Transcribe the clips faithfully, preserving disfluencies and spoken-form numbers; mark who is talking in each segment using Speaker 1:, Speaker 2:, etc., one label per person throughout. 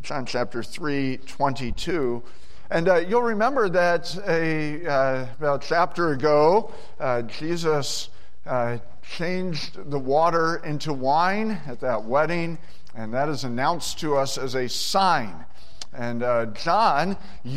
Speaker 1: John chapter three, twenty-two. And uh, you'll remember that a, uh, about a chapter ago, uh, Jesus uh, changed the water into wine at that wedding, and that is announced to us as a sign. And uh, John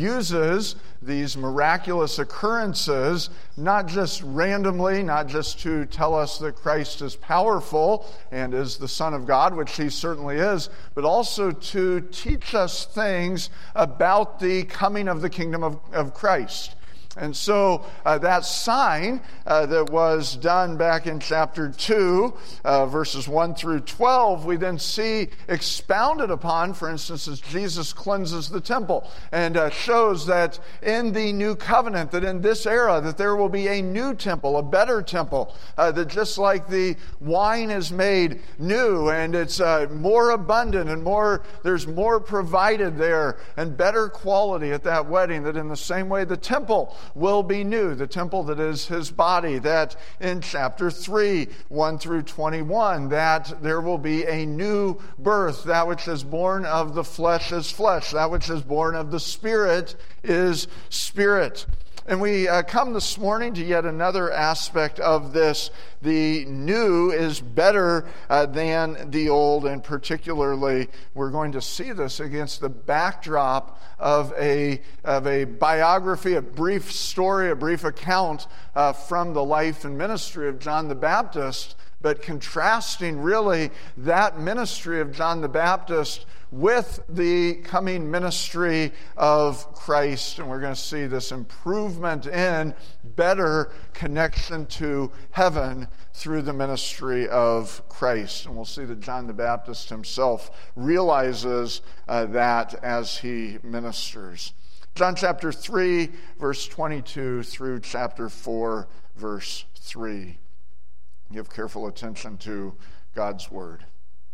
Speaker 1: uses these miraculous occurrences not just randomly, not just to tell us that Christ is powerful and is the Son of God, which he certainly is, but also to teach us things about the coming of the kingdom of, of Christ. And so uh, that sign uh, that was done back in chapter two, uh, verses one through twelve, we then see expounded upon, for instance, as Jesus cleanses the temple and uh, shows that in the new covenant, that in this era, that there will be a new temple, a better temple, uh, that just like the wine is made new and it's uh, more abundant and more, there's more provided there and better quality at that wedding, that in the same way the temple will be new, the temple that is his body, that in chapter three, one through twenty-one, that there will be a new birth, that which is born of the flesh is flesh, that which is born of the Spirit is spirit. And we uh, come this morning to yet another aspect of this. The new is better uh, than the old, and particularly we're going to see this against the backdrop of a, of a biography, a brief story, a brief account uh, from the life and ministry of John the Baptist, but contrasting really that ministry of John the Baptist with the coming ministry of Christ. And we're going to see this improvement in better connection to heaven through the ministry of Christ. And we'll see that John the Baptist himself realizes uh, that as he ministers. John chapter three, verse twenty-two through chapter four, verse three. Give careful attention to God's word.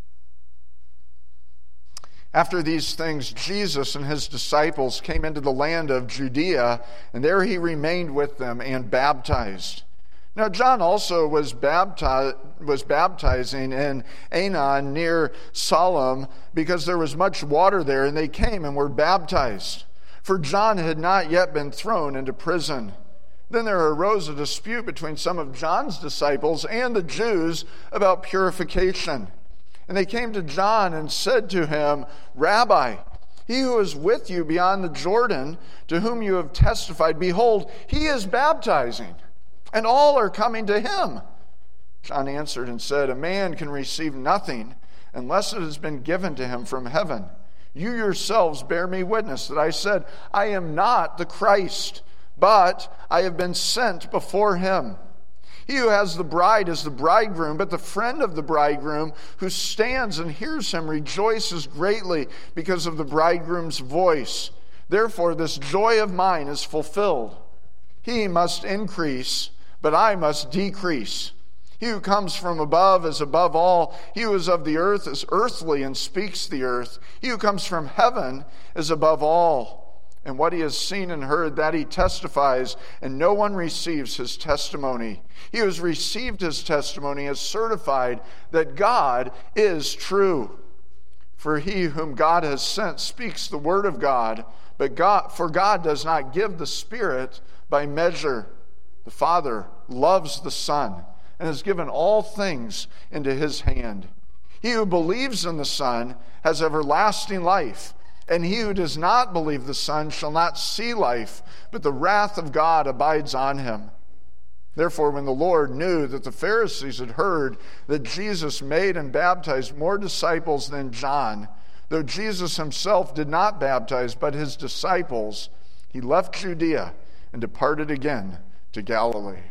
Speaker 1: After these things, Jesus and his disciples came into the land of Judea, and there he remained with them and baptized. Now John also was, bapti- was baptizing in Aenon near Salim, because there was much water there, and they came and were baptized. For John had not yet been thrown into prison. Then there arose a dispute between some of John's disciples and the Jews about purification. And they came to John and said to him, Rabbi, he who is with you beyond the Jordan, to whom you have testified, behold, he is baptizing, and all are coming to him. John answered and said, a man can receive nothing unless it has been given to him from heaven. You yourselves bear me witness that I said, I am not the Christ, but I have been sent before him. He who has the bride is the bridegroom, but the friend of the bridegroom who stands and hears him rejoices greatly because of the bridegroom's voice. Therefore, this joy of mine is fulfilled. He must increase, but I must decrease. He who comes from above is above all. He who is of the earth is earthly and speaks the earth. He who comes from heaven is above all. And what he has seen and heard, that he testifies, and no one receives his testimony. He who has received his testimony is certified that God is true. For he whom God has sent speaks the word of God, but God, for God does not give the Spirit by measure. The Father loves the Son, and has given all things into his hand. He who believes in the Son has everlasting life. And he who does not believe the Son shall not see life, but the wrath of God abides on him. Therefore, when the Lord knew that the Pharisees had heard that Jesus made and baptized more disciples than John, though Jesus himself did not baptize, but his disciples, he left Judea and departed again to Galilee.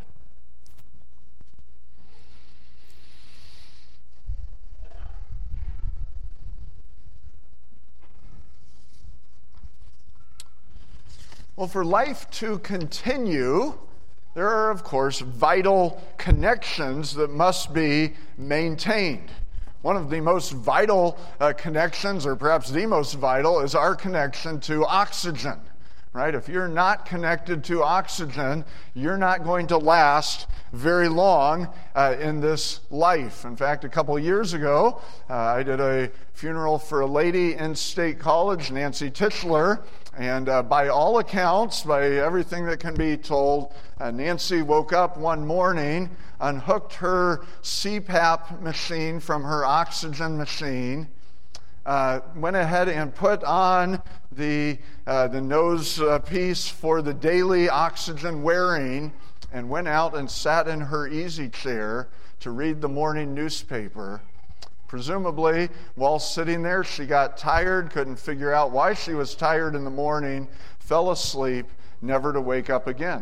Speaker 1: Well, for life to continue, there are, of course, vital connections that must be maintained. One of the most vital uh, connections, or perhaps the most vital, is our connection to oxygen. right? If you're not connected to oxygen, you're not going to last very long uh, in this life. In fact, a couple years ago, uh, I did a funeral for a lady in State College, Nancy Tischler, and uh, by all accounts, by everything that can be told, uh, Nancy woke up one morning, unhooked her C PAP machine from her oxygen machine, Uh, went ahead and put on the uh, the nose uh, piece for the daily oxygen wearing, and went out and sat in her easy chair to read the morning newspaper. Presumably, while sitting there, she got tired, couldn't figure out why she was tired in the morning, fell asleep, never to wake up again.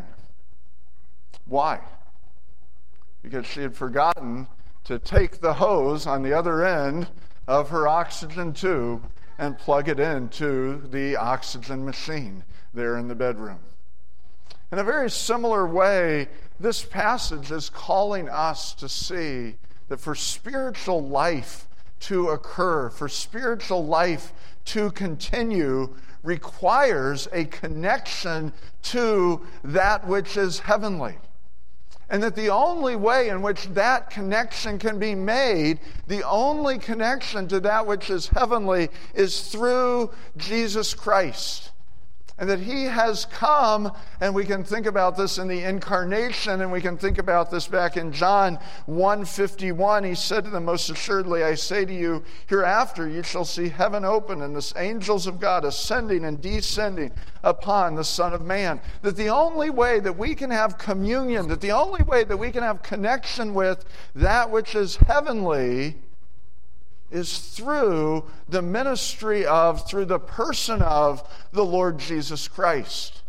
Speaker 1: Why? Because she had forgotten to take the hose on the other end of her oxygen tube and plug it into the oxygen machine there in the bedroom. In a very similar way, this passage is calling us to see that for spiritual life to occur, for spiritual life to continue, requires a connection to that which is heavenly. And that the only way in which that connection can be made, the only connection to that which is heavenly, is through Jesus Christ. And that He has come, and we can think about this in the incarnation, and we can think about this back in John one fifty-one. He said to them, "Most assuredly I say to you, hereafter you shall see heaven open, and the angels of God ascending and descending upon the Son of Man." That the only way that we can have communion, that the only way that we can have connection with that which is heavenly is through the ministry of, through the person of the Lord Jesus Christ.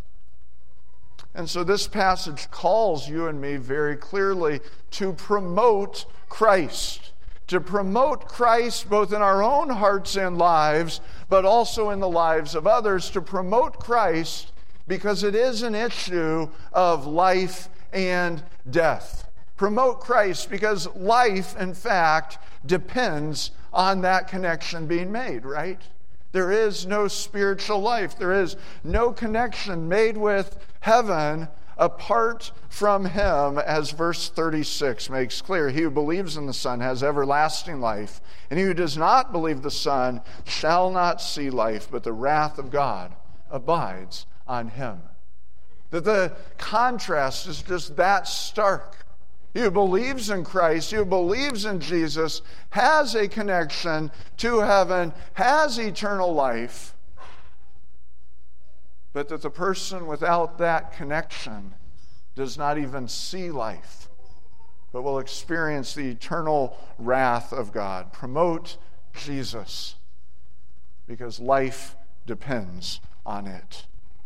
Speaker 1: And so this passage calls you and me very clearly to promote Christ. To promote Christ both in our own hearts and lives, but also in the lives of others. To promote Christ because it is an issue of life and death. Promote Christ because life, in fact, depends on that connection being made, right? There is no spiritual life. There is no connection made with heaven apart from Him, as verse thirty-six makes clear. He who believes in the Son has everlasting life, and he who does not believe the Son shall not see life, but the wrath of God abides on him. That the contrast is just that stark. He who believes in Christ, he who believes in Jesus, has a connection to heaven, has eternal life, but that the person without that connection does not even see life, but will experience the eternal wrath of God. Promote Jesus, because life depends on it.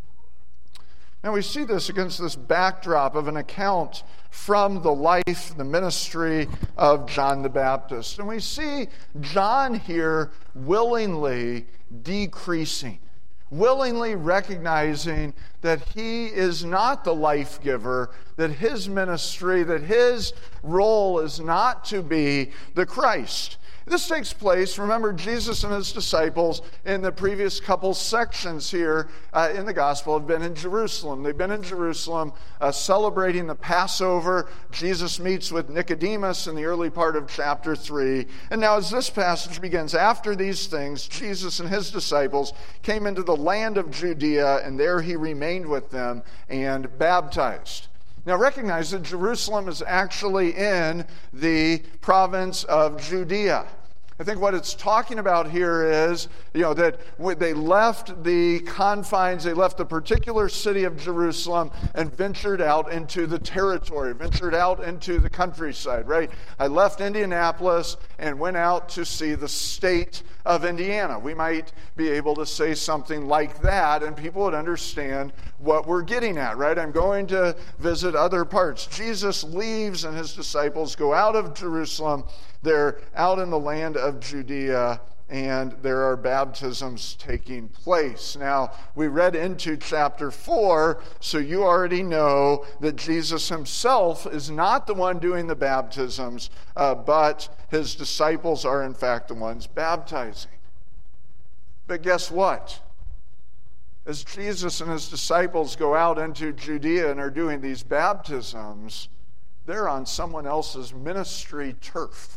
Speaker 1: Now we see this against this backdrop of an account from the life, the ministry of John the Baptist. And we see John here willingly decreasing, willingly recognizing that he is not the life giver, that his ministry, that his role is not to be the Christ. This takes place, remember, Jesus and his disciples in the previous couple sections here uh, in the gospel have been in Jerusalem. They've been in Jerusalem uh, celebrating the Passover. Jesus meets with Nicodemus in the early part of chapter three. And now as this passage begins, after these things, Jesus and his disciples came into the land of Judea, and there he remained with them and baptized. Now recognize that Jerusalem is actually in the province of Judea. I think what it's talking about here is, you know, that they left the confines, they left the particular city of Jerusalem and ventured out into the territory, ventured out into the countryside, right? I left Indianapolis and went out to see the state of Indiana. We might be able to say something like that, and people would understand what we're getting at, right? I'm going to visit other parts. Jesus leaves and his disciples go out of Jerusalem. They're out in the land of Judea, and there are baptisms taking place. Now, we read into chapter four, so you already know that Jesus himself is not the one doing the baptisms, uh, but his disciples are in fact the ones baptizing. But guess what? as Jesus and his disciples go out into Judea and are doing these baptisms, they're on someone else's ministry turf.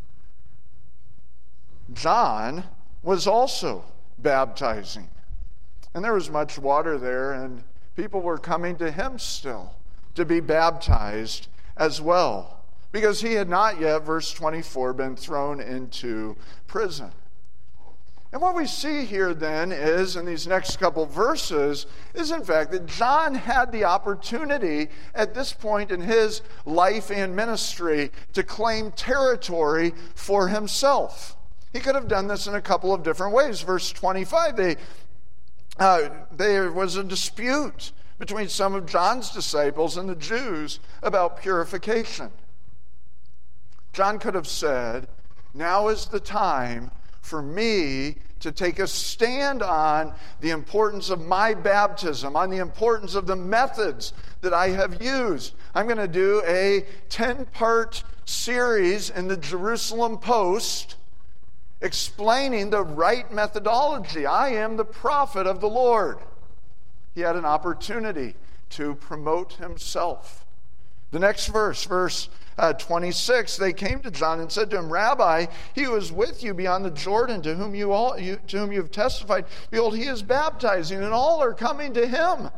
Speaker 1: John was also baptizing. And there was much water there, and people were coming to him still to be baptized as well, because he had not yet, verse twenty-four, been thrown into prison. And what we see here then is, in these next couple verses, is in fact that John had the opportunity at this point in his life and ministry to claim territory for himself. He could have done this in a couple of different ways. Verse twenty-five, they, uh, there was a dispute between some of John's disciples and the Jews about purification. John could have said, now is the time for me to take a stand on the importance of my baptism, on the importance of the methods that I have used. I'm going to do a ten-part series in the Jerusalem Post explaining the right methodology. I am the prophet of the Lord. He had an opportunity to promote himself. The next verse, verse uh, twenty-six, they came to John and said to him, Rabbi, he who is with you beyond the Jordan, to whom you all you, to whom you have testified, behold, he is baptizing, and all are coming to him.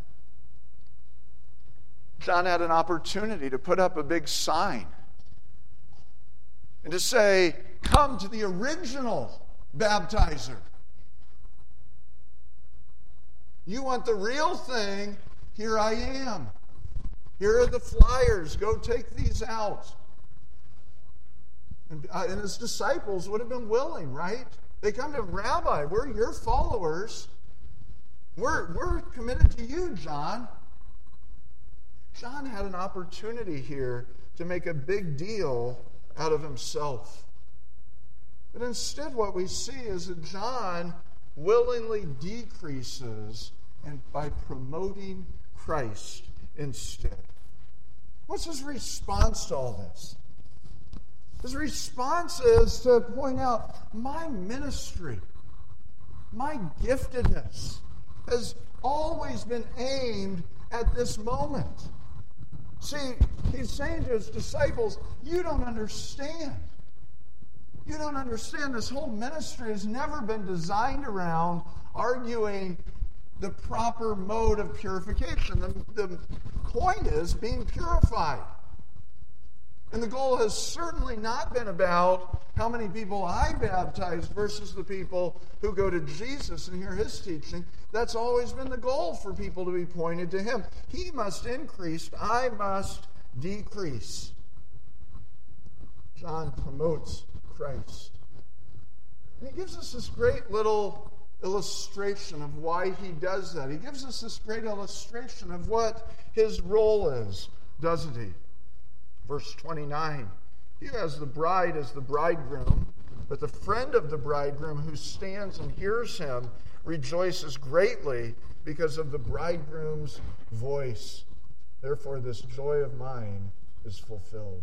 Speaker 1: John had an opportunity to put up a big sign and to say, come to the original baptizer. You want the real thing? Here I am. Here are the flyers. Go take these out. And, uh, and his disciples would have been willing, right? They come to him, Rabbi, we're your followers. We're, we're committed to you, John. John had an opportunity here to make a big deal out of himself. But instead what we see is that John willingly decreases and by promoting Christ instead. What's his response to all this? His response is to point out, my ministry, my giftedness has always been aimed at this moment. See, he's saying to his disciples, you don't understand. You don't understand. This whole ministry has never been designed around arguing the proper mode of purification. The, the point is being purified. And the goal has certainly not been about how many people I baptize versus the people who go to Jesus and hear his teaching. That's always been the goal, for people to be pointed to him. He must increase, I must decrease. John promotes Christ. And he gives us this great little illustration of why he does that. He gives us this great illustration of what his role is, doesn't he? Verse twenty-nine, he who has the bride as the bridegroom, but the friend of the bridegroom who stands and hears him rejoices greatly because of the bridegroom's voice. Therefore, this joy of mine is fulfilled.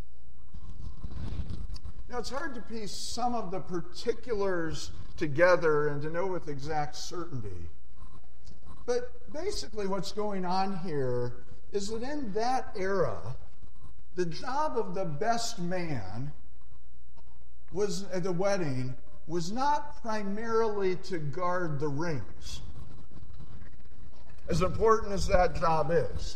Speaker 1: Now, it's hard to piece some of the particulars together and to know with exact certainty. But basically what's going on here is that in that era, the job of the best man was at the wedding was not primarily to guard the rings, as important as that job is.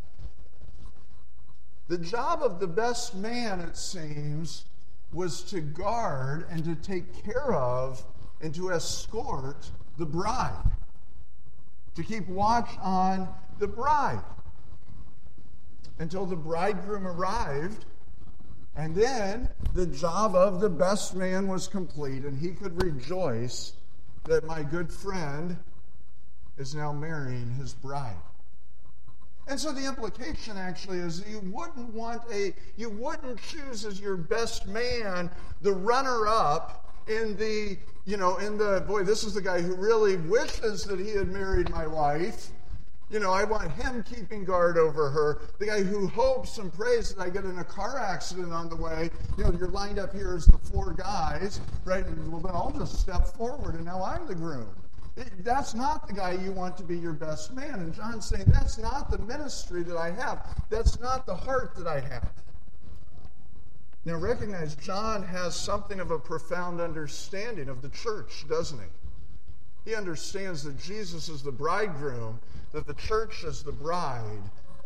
Speaker 1: The job of the best man, it seems, was to guard and to take care of and to escort the bride, to keep watch on the bride until the bridegroom arrived, and then the job of the best man was complete, and he could rejoice that my good friend is now marrying his bride. And so the implication actually is that you wouldn't want a, you wouldn't choose as your best man the runner-up in the, you know, in the, boy, this is the guy who really wishes that he had married my wife. You know, I want him keeping guard over her. The guy who hopes and prays that I get in a car accident on the way. You know, you're lined up here as the four guys, right? And well, then I'll just step forward, and now I'm the groom. That's not the guy you want to be your best man. And John's saying, that's not the ministry that I have. That's not the heart that I have. Now recognize, John has something of a profound understanding of the church, doesn't he? He understands that Jesus is the bridegroom, that the church is the bride.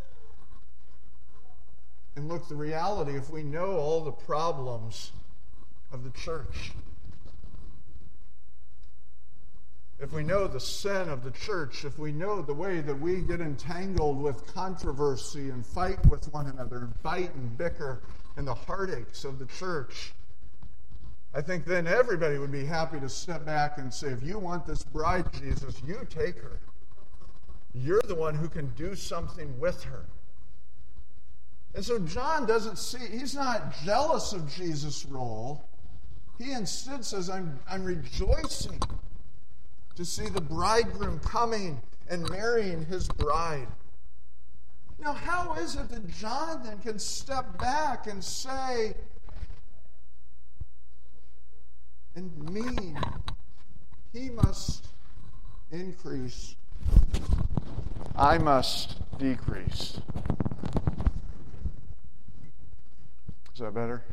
Speaker 1: And look, the reality, if we know all the problems of the church, if we know the sin of the church, if we know the way that we get entangled with controversy and fight with one another and fight and bicker and the heartaches of the church, I think then everybody would be happy to step back and say, if you want this bride, Jesus, you take her. You're the one who can do something with her. And so John doesn't see, he's not jealous of Jesus' role. He instead says, I'm, I'm rejoicing to see the bridegroom coming and marrying his bride. Now, how is it that John then can step back and say, and mean, he must increase, I must decrease? Is that better?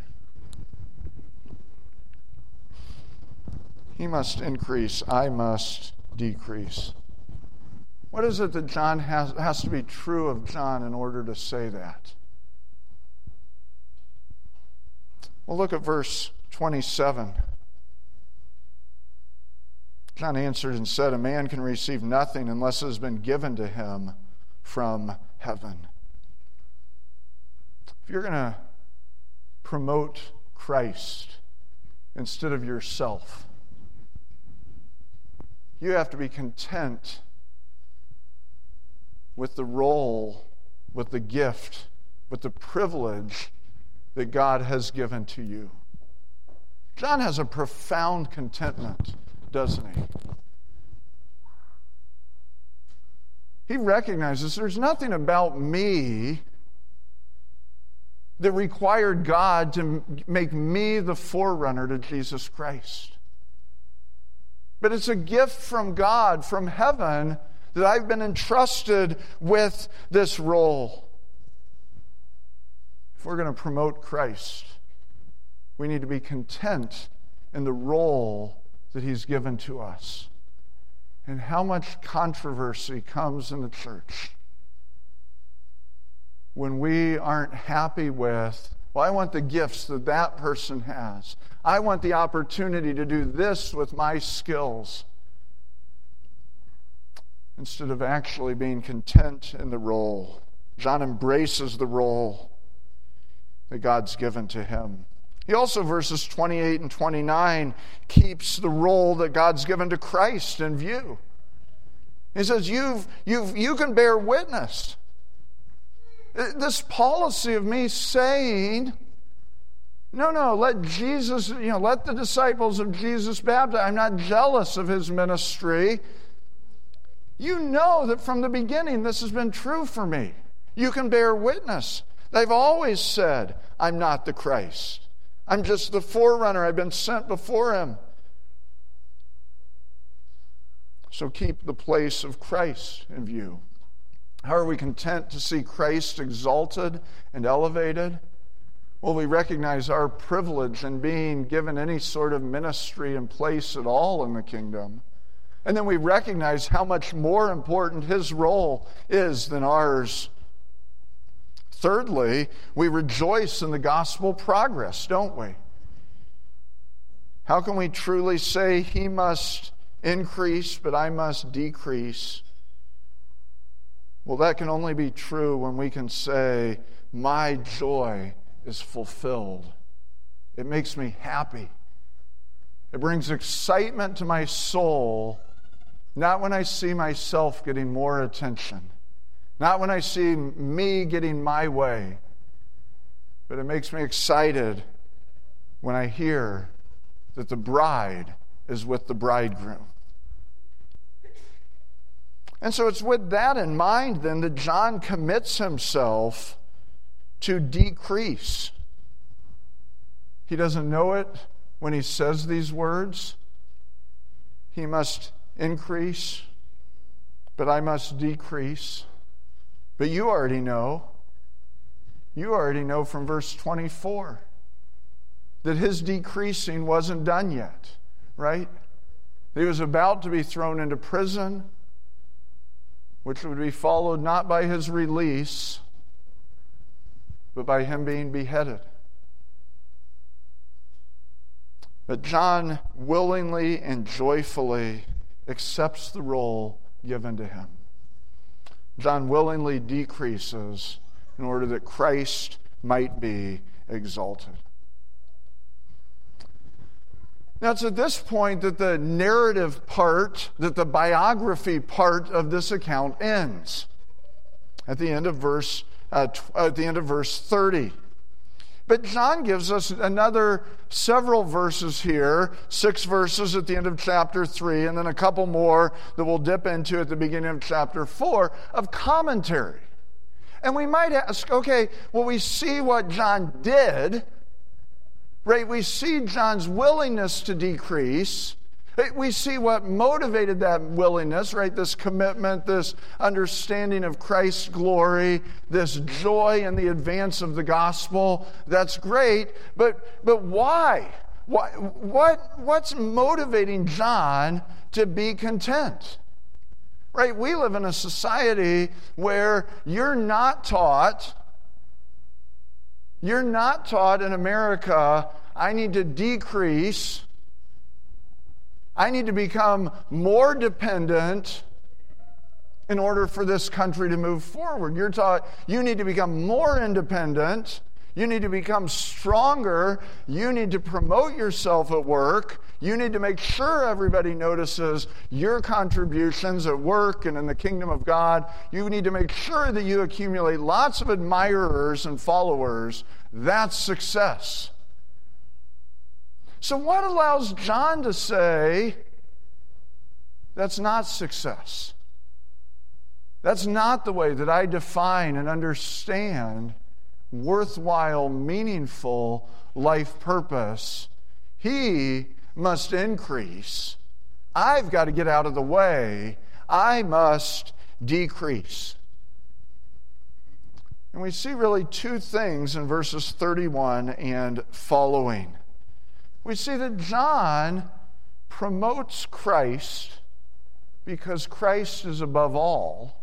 Speaker 1: He must increase, I must decrease. What is it that John has, has to be true of John in order to say that? Well, look at verse twenty-seven. John answered and said, a man can receive nothing unless it has been given to him from heaven. If you're going to promote Christ instead of yourself, you have to be content with the role, with the gift, with the privilege that God has given to you. John has a profound contentment, doesn't he? He recognizes there's nothing about me that required God to make me the forerunner to Jesus Christ. But it's a gift from God, from heaven, that I've been entrusted with this role. If we're going to promote Christ, we need to be content in the role that He's given to us. And how much controversy comes in the church when we aren't happy with, well, I want the gifts that that person has. I want the opportunity to do this with my skills. Instead of actually being content in the role. John embraces the role that God's given to him. He also, verses twenty-eight and twenty-nine, keeps the role that God's given to Christ in view. He says, you've, you've, you can bear witness. This policy of me saying, no, no, let Jesus, you know, let the disciples of Jesus baptize. I'm not jealous of his ministry. You know that from the beginning this has been true for me. You can bear witness. They've always said, I'm not the Christ. I'm just the forerunner. I've been sent before him. So keep the place of Christ in view. How are we content to see Christ exalted and elevated? Well, we recognize our privilege in being given any sort of ministry and place at all in the kingdom. And then we recognize how much more important his role is than ours. Thirdly, we rejoice in the gospel progress, don't we? How can we truly say he must increase, but I must decrease? Well, that can only be true when we can say, my joy is fulfilled. It makes me happy. It brings excitement to my soul, not when I see myself getting more attention, not when I see me getting my way, but it makes me excited when I hear that the bride is with the bridegroom. And so it's with that in mind, then, that John commits himself to decrease. He doesn't know it when he says these words. He must increase, but I must decrease. But you already know, you already know from verse twenty-four that his decreasing wasn't done yet, right? He was about to be thrown into prison, which would be followed not by his release, but by him being beheaded. But John willingly and joyfully accepts the role given to him. John willingly decreases in order that Christ might be exalted. Now, it's at this point that the narrative part, that the biography part of this account ends. At the end of verse, uh, at the end of verse thirty. But John gives us another several verses here, six verses at the end of chapter three, and then a couple more that we'll dip into at the beginning of chapter four of commentary. And we might ask, okay, well, we see what John did, right? We see John's willingness to decrease. We see what motivated that willingness, right? This commitment, this understanding of Christ's glory, this joy in the advance of the gospel. That's great, but but why? Why what what's motivating John to be content? Right? We live in a society where you're not taught you're not taught in America, I need to decrease. I need to become more dependent in order for this country to move forward. You're taught you need to become more independent. You need to become stronger. You need to promote yourself at work. You need to make sure everybody notices your contributions at work and in the kingdom of God. You need to make sure that you accumulate lots of admirers and followers. That's success. So what allows John to say that's not success? That's not the way that I define and understand worthwhile, meaningful life purpose. He must increase. I've got to get out of the way. I must decrease. And we see really two things in verses thirty-one and following. We see that John promotes Christ because Christ is above all.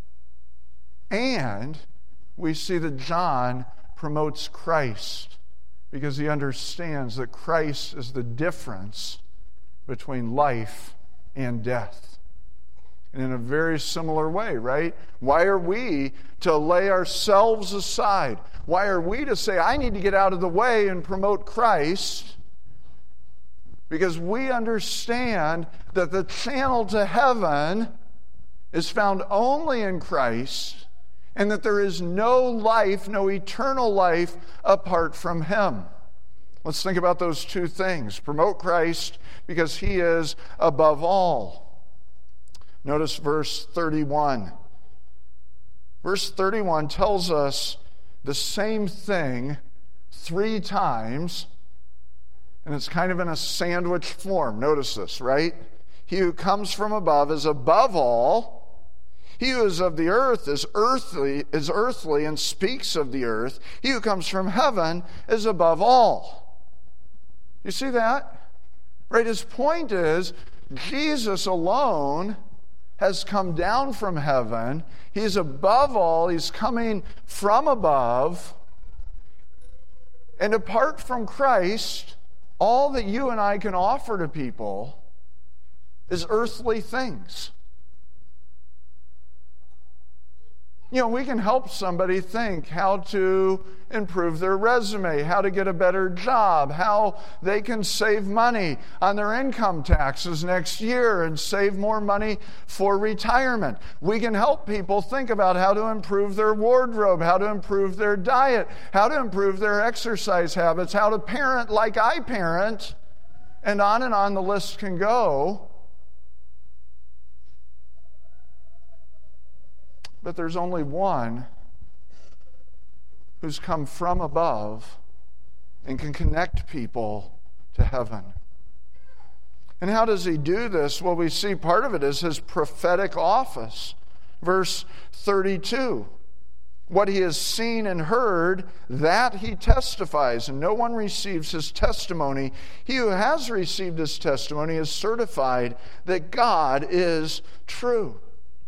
Speaker 1: And we see that John promotes Christ because he understands that Christ is the difference between life and death. And in a very similar way, right? Why are we to lay ourselves aside? Why are we to say, I need to get out of the way and promote Christ? Because we understand that the channel to heaven is found only in Christ, and that there is no life, no eternal life apart from Him. Let's think about those two things. Promote Christ because He is above all. Notice verse thirty-one. Verse thirty-one tells us the same thing three times, and it's kind of in a sandwich form. Notice this, right? He who comes from above is above all. He who is of the earth is earthly, is earthly and speaks of the earth. He who comes from heaven is above all. You see that? Right? His point is, Jesus alone has come down from heaven. He's above all. He's coming from above. And apart from Christ, all that you and I can offer to people is earthly things. You know, we can help somebody think how to improve their resume, how to get a better job, how they can save money on their income taxes next year and save more money for retirement. We can help people think about how to improve their wardrobe, how to improve their diet, how to improve their exercise habits, how to parent like I parent, and on and on the list can go. But there's only one who's come from above and can connect people to heaven. And how does he do this? Well, we see part of it is his prophetic office. Verse thirty-two. What he has seen and heard, that he testifies, and no one receives his testimony. He who has received his testimony is certified that God is true.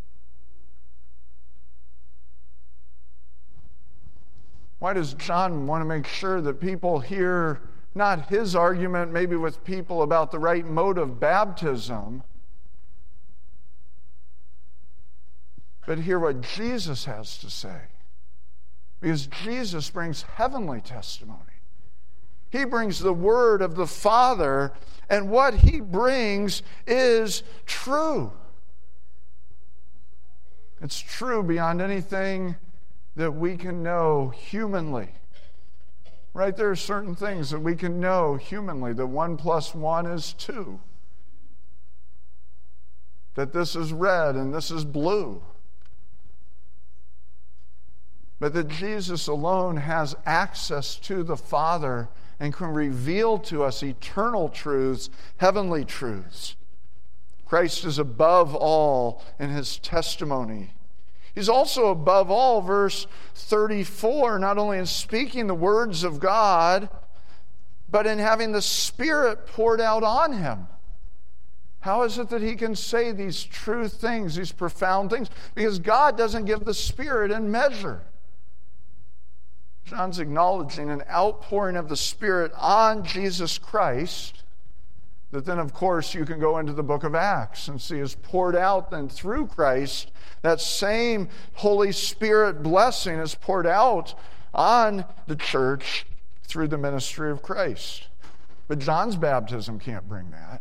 Speaker 1: Why does John want to make sure that people hear not his argument, maybe with people about the right mode of baptism, but hear what Jesus has to say? Because Jesus brings heavenly testimony. He brings the word of the Father, and what he brings is true. It's true beyond anything that we can know humanly. Right? There are certain things that we can know humanly, that one plus one is two. That this is red and this is blue. But that Jesus alone has access to the Father and can reveal to us eternal truths, heavenly truths. Christ is above all in his testimony. He's also above all, verse thirty-four, not only in speaking the words of God, but in having the Spirit poured out on him. How is it that he can say these true things, these profound things? Because God doesn't give the Spirit in measure. John's acknowledging an outpouring of the Spirit on Jesus Christ, that then, of course, you can go into the book of Acts and see is poured out then through Christ. That same Holy Spirit blessing is poured out on the church through the ministry of Christ. But John's baptism can't bring that.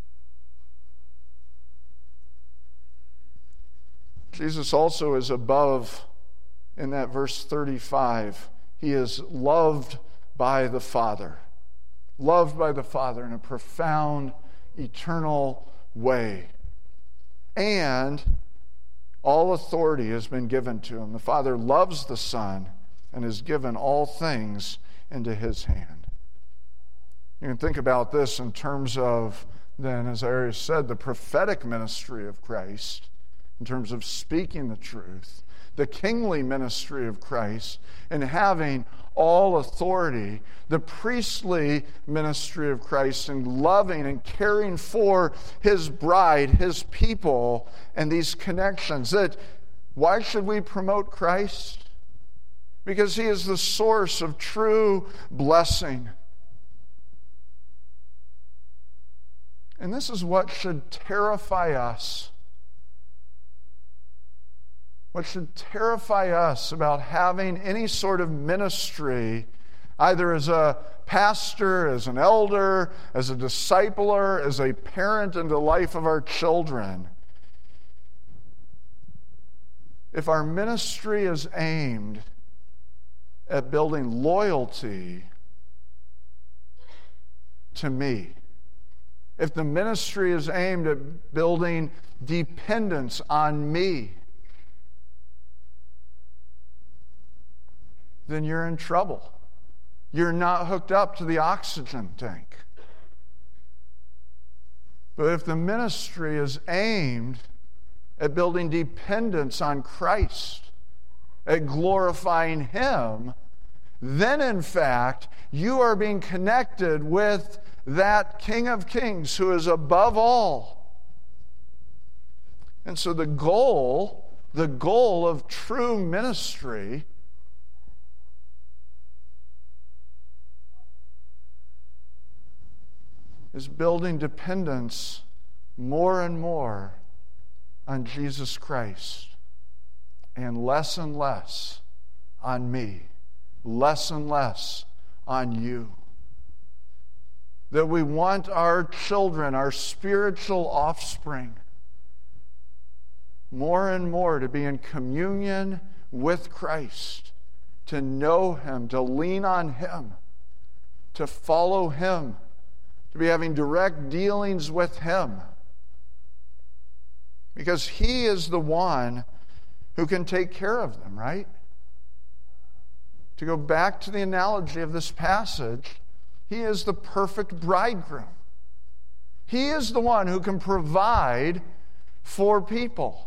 Speaker 1: Jesus also is above, in that verse thirty-five, he is loved by the Father. Loved by the Father in a profound, eternal way. And all authority has been given to him. The Father loves the Son and has given all things into his hand. You can think about this in terms of, then, as I already said, the prophetic ministry of Christ, in terms of speaking the truth, the kingly ministry of Christ, and having all authority, the priestly ministry of Christ, and loving and caring for his bride, his people, and these connections. That why should we promote Christ? Because he is the source of true blessing. And this is what should terrify us. What should terrify us about having any sort of ministry, either as a pastor, as an elder, as a discipler, as a parent in the life of our children. If our ministry is aimed at building loyalty to me, if the ministry is aimed at building dependence on me, then you're in trouble. You're not hooked up to the oxygen tank. But if the ministry is aimed at building dependence on Christ, at glorifying him, then in fact, you are being connected with that King of Kings who is above all. And so the goal, the goal of true ministry is building dependence more and more on Jesus Christ and less and less on me, less and less on you. That we want our children, our spiritual offspring, more and more to be in communion with Christ, to know him, to lean on him, to follow him, to be having direct dealings with him. Because he is the one who can take care of them, right? To go back to the analogy of this passage, he is the perfect bridegroom. He is the one who can provide for people.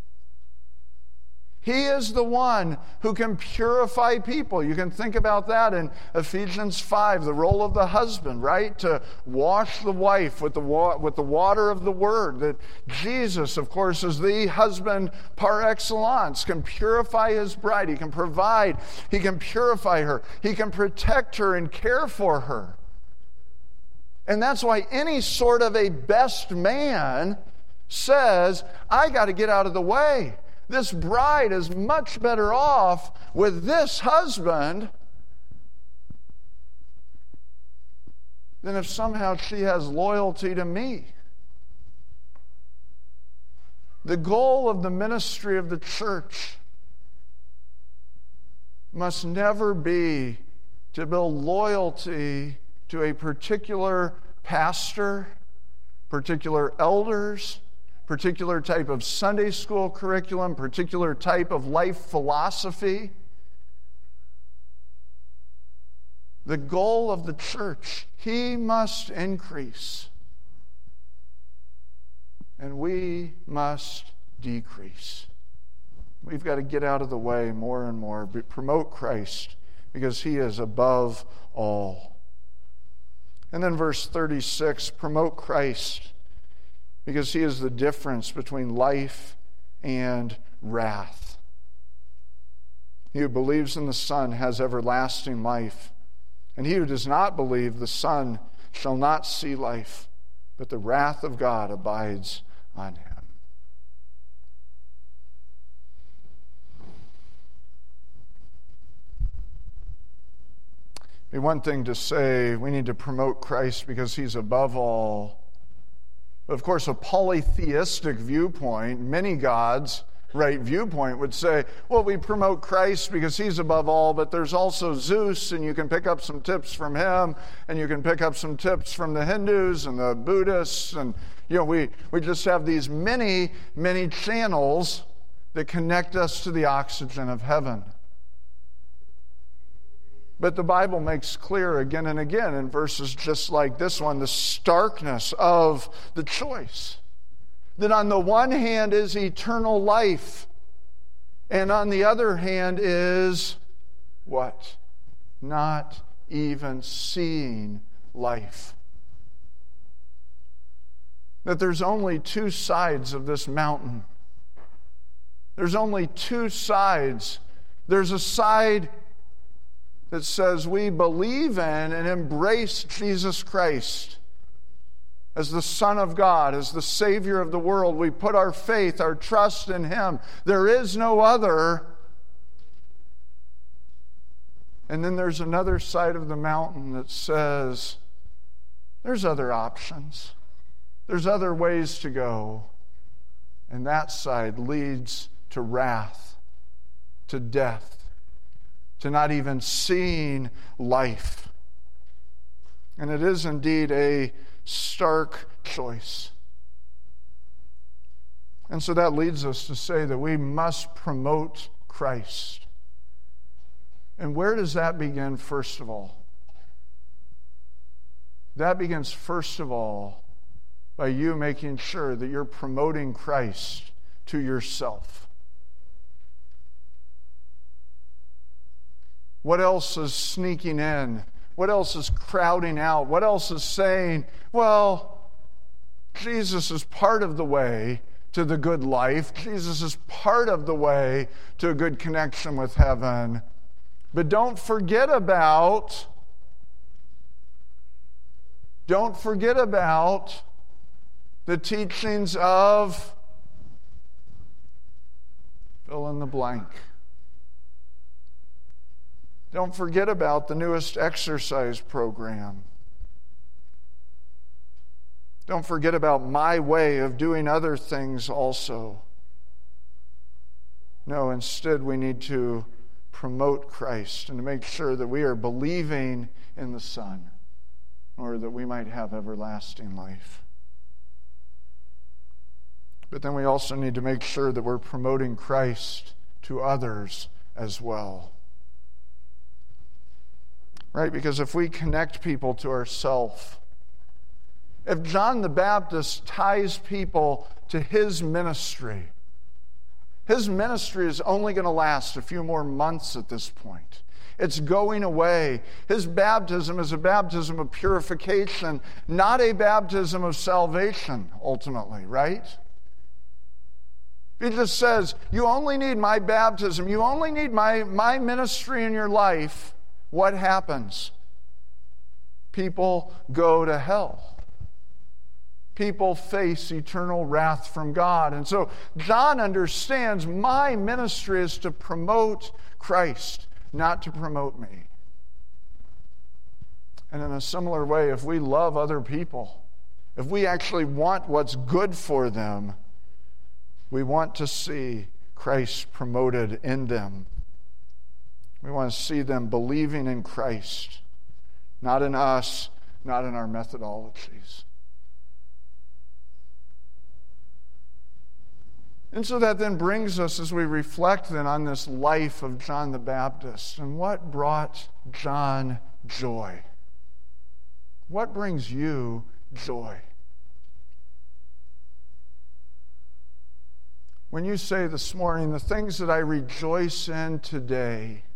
Speaker 1: He is the one who can purify people. You can think about that in Ephesians five, the role of the husband, right? To wash the wife with the, wa- with the water of the word. That Jesus, of course, is the husband par excellence, can purify his bride. He can provide. He can purify her. He can protect her and care for her. And that's why any sort of a best man says, I got to get out of the way. This bride is much better off with this husband than if somehow she has loyalty to me. The goal of the ministry of the church must never be to build loyalty to a particular pastor, particular elders, particular type of Sunday school curriculum, particular type of life philosophy. The goal of the church, he must increase, and we must decrease. We've got to get out of the way more and more, promote Christ, because he is above all. And then verse thirty-six, promote Christ, because he is the difference between life and wrath. He who believes in the Son has everlasting life, and he who does not believe the Son shall not see life, but the wrath of God abides on him. It'd be one thing to say we need to promote Christ because he's above all. Of course, a polytheistic viewpoint, many gods, right, viewpoint would say, well, we promote Christ because he's above all, but there's also Zeus, and you can pick up some tips from him, and you can pick up some tips from the Hindus and the Buddhists, and you know, we, we just have these many, many channels that connect us to the oxygen of heaven. But the Bible makes clear again and again in verses just like this one, the starkness of the choice. That on the one hand is eternal life, and on the other hand is what? Not even seeing life. That there's only two sides of this mountain. There's only two sides. There's a side that says we believe in and embrace Jesus Christ as the Son of God, as the Savior of the world. We put our faith, our trust in him. There is no other. And then there's another side of the mountain that says there's other options. There's other ways to go. And that side leads to wrath, to death, to not even seeing life. And it is indeed a stark choice. And so that leads us to say that we must promote Christ. And where does that begin, first of all? That begins, first of all, by you making sure that you're promoting Christ to yourself. What else is sneaking in? What else is crowding out? What else is saying, well, Jesus is part of the way to the good life. Jesus is part of the way to a good connection with heaven. But don't forget about, don't forget about the teachings of fill in the blank. Don't forget about the newest exercise program. Don't forget about my way of doing other things also. No, instead we need to promote Christ and to make sure that we are believing in the Son, in order that we might have everlasting life. But then we also need to make sure that we're promoting Christ to others as well. Right? Because if we connect people to ourselves, if John the Baptist ties people to his ministry, his ministry is only going to last a few more months at this point. It's going away. His baptism is a baptism of purification, not a baptism of salvation, ultimately, right? He just says, you only need my baptism, you only need my, my ministry in your life. What happens? People go to hell. People face eternal wrath from God. And so John understands my ministry is to promote Christ, not to promote me. And in a similar way, if we love other people, if we actually want what's good for them, we want to see Christ promoted in them. We want to see them believing in Christ, not in us, not in our methodologies. And so that then brings us, as we reflect then on this life of John the Baptist, and what brought John joy? What brings you joy? When you say this morning, the things that I rejoice in today,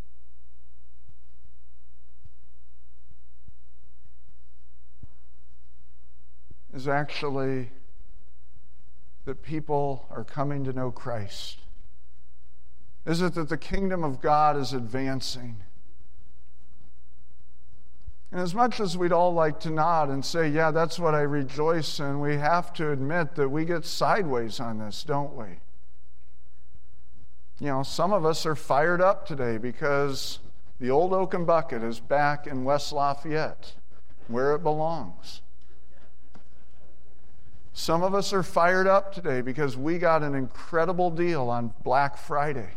Speaker 1: is actually that people are coming to know Christ? Is it that the kingdom of God is advancing? And as much as we'd all like to nod and say, yeah, that's what I rejoice in, we have to admit that we get sideways on this, don't we? You know, some of us are fired up today because the old Oaken Bucket is back in West Lafayette, where it belongs. Some of us are fired up today because we got an incredible deal on Black Friday.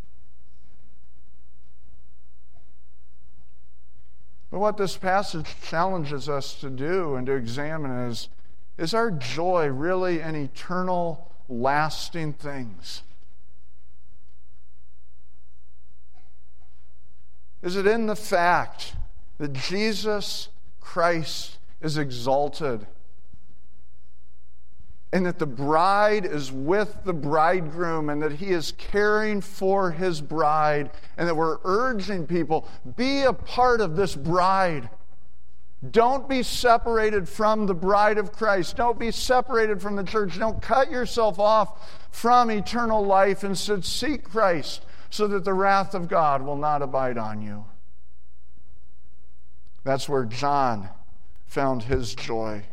Speaker 1: But what this passage challenges us to do and to examine is, is our joy really in eternal, lasting things? Is it in the fact that Jesus Christ is exalted, and that the bride is with the bridegroom, and that he is caring for his bride, and that we're urging people, be a part of this bride. Don't be separated from the bride of Christ. Don't be separated from the church. Don't cut yourself off from eternal life. Instead, seek Christ so that the wrath of God will not abide on you. That's where John found his joy.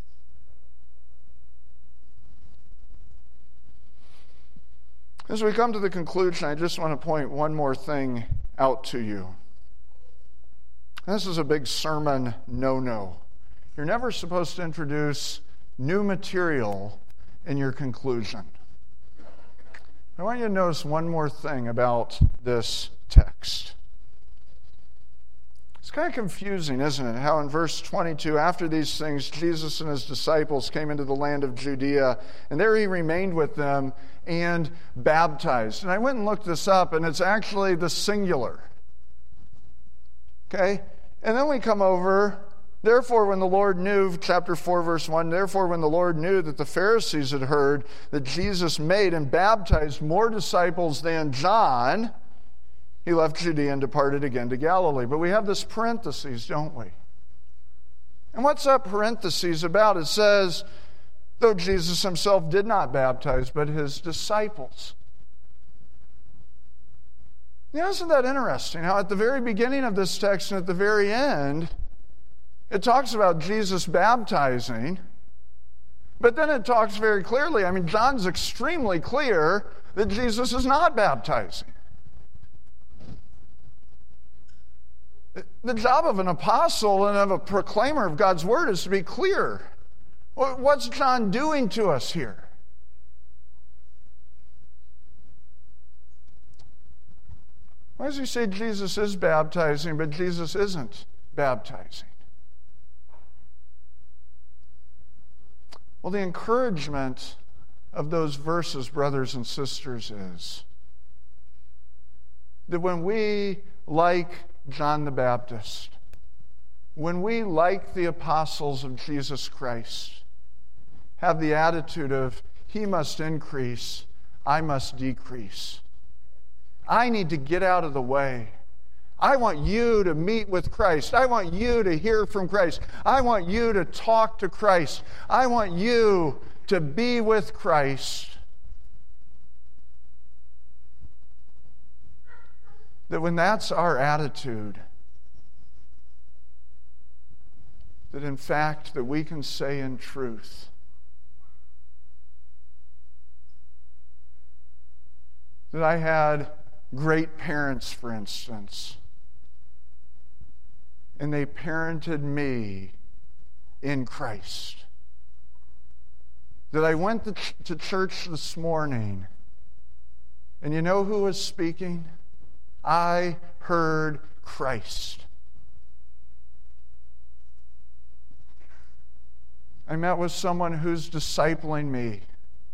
Speaker 1: As we come to the conclusion, I just want to point one more thing out to you. This is a big sermon no-no. You're never supposed to introduce new material in your conclusion. I want you to notice one more thing about this text. It's kind of confusing, isn't it? How in verse twenty-two, after these things, Jesus and his disciples came into the land of Judea, and there he remained with them and baptized. And I went and looked this up, and it's actually the singular. Okay? And then we come over, therefore when the Lord knew, chapter four, verse one, therefore when the Lord knew that the Pharisees had heard that Jesus made and baptized more disciples than John, he left Judea and departed again to Galilee. But we have this parenthesis, don't we? And what's that parenthesis about? It says, though Jesus himself did not baptize, but his disciples. Now, isn't that interesting? How at the very beginning of this text and at the very end, it talks about Jesus baptizing, but then it talks very clearly, I mean, John's extremely clear that Jesus is not baptizing. The job of an apostle and of a proclaimer of God's word is to be clear. What's John doing to us here? Why does he say Jesus is baptizing, but Jesus isn't baptizing? Well, the encouragement of those verses, brothers and sisters, is that when we, like John the Baptist, when we, like the apostles of Jesus Christ, have the attitude of, He must increase, I must decrease. I need to get out of the way. I want you to meet with Christ. I want you to hear from Christ. I want you to talk to Christ. I want you to be with Christ. That when that's our attitude, that in fact that we can say in truth, that I had great parents, for instance, and they parented me in Christ. That I went to, ch- to church this morning, and you know who was speaking? I heard Christ. I met with someone who's discipling me.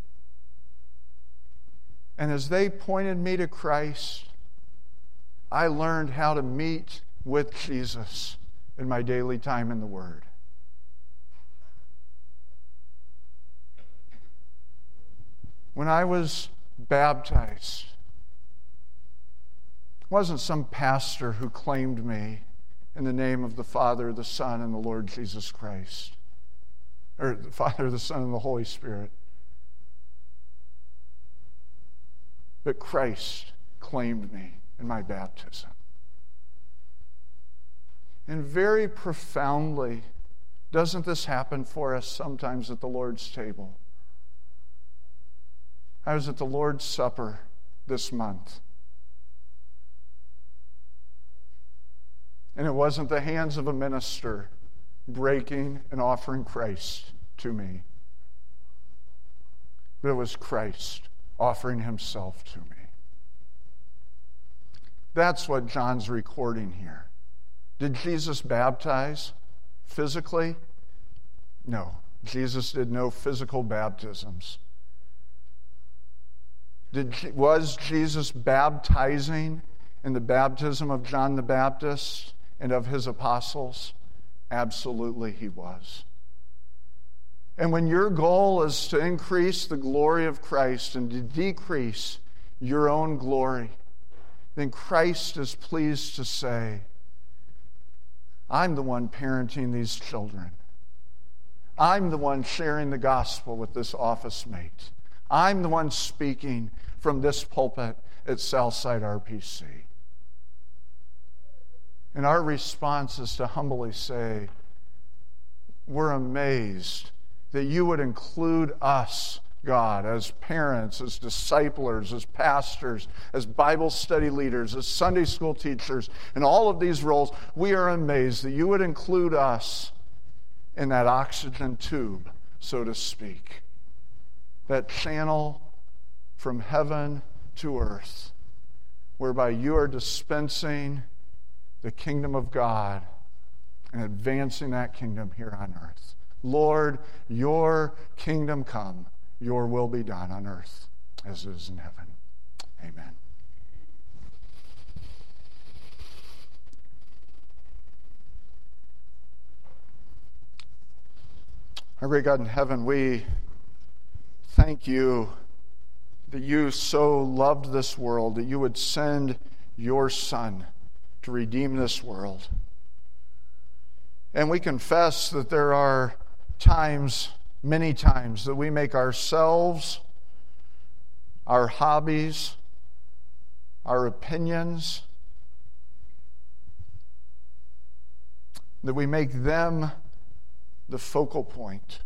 Speaker 1: And as they pointed me to Christ, I learned how to meet with Jesus in my daily time in the Word. When I was baptized, it wasn't some pastor who claimed me in the name of the Father, the Son, and the Lord Jesus Christ. Or the Father, the Son, and the Holy Spirit. But Christ claimed me in my baptism. And very profoundly, doesn't this happen for us sometimes at the Lord's table? I was at the Lord's Supper this month. And it wasn't the hands of a minister breaking and offering Christ to me, but it was Christ offering himself to me. That's what John's recording here. Did Jesus baptize physically? No. Jesus did no physical baptisms. Did, was Jesus baptizing in the baptism of John the Baptist and of his apostles? Absolutely he was. And when your goal is to increase the glory of Christ and to decrease your own glory, then Christ is pleased to say, I'm the one parenting these children. I'm the one sharing the gospel with this office mate. I'm the one speaking from this pulpit at Southside R P C. And our response is to humbly say, we're amazed that you would include us, God, as parents, as disciplers, as pastors, as Bible study leaders, as Sunday school teachers, in all of these roles. We are amazed that you would include us in that oxygen tube, so to speak, that channel from heaven to earth, whereby you are dispensing the kingdom of God and advancing that kingdom here on earth. Lord, your kingdom come, your will be done on earth as it is in heaven. Amen. Our great God in heaven, we thank you that you so loved this world, that you would send your Son to redeem this world. And we confess that there are times, many times, that we make ourselves, our hobbies, our opinions, that we make them the focal point.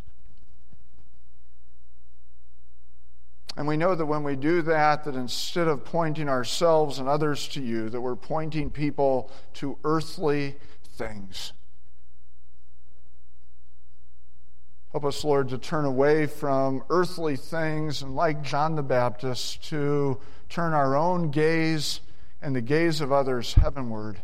Speaker 1: And we know that when we do that, that instead of pointing ourselves and others to you, that we're pointing people to earthly things. Help us, Lord, to turn away from earthly things and, like John the Baptist, to turn our own gaze and the gaze of others heavenward.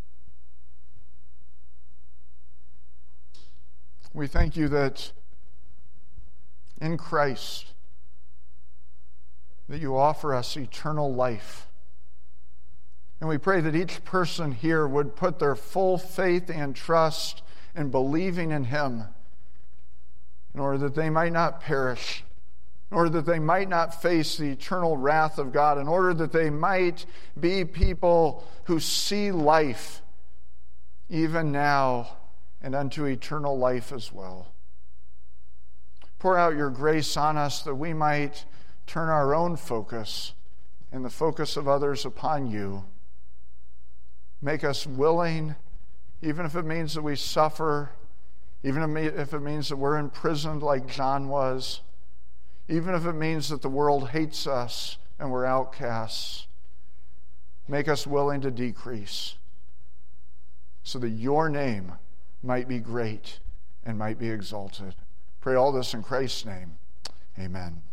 Speaker 1: We thank you that in Christ, that you offer us eternal life And we pray that each person here would put their full faith and trust in believing in him, in order that they might not perish, in order that they might not face the eternal wrath of God, in order that they might be people who see life even now and unto eternal life as well. Pour out your grace on us that we might turn our own focus and the focus of others upon you. Make us willing, even if it means that we suffer, even if it means that we're imprisoned like John was, even if it means that the world hates us and we're outcasts. Make us willing to decrease so that your name might be great and might be exalted. Pray all this in Christ's name. Amen.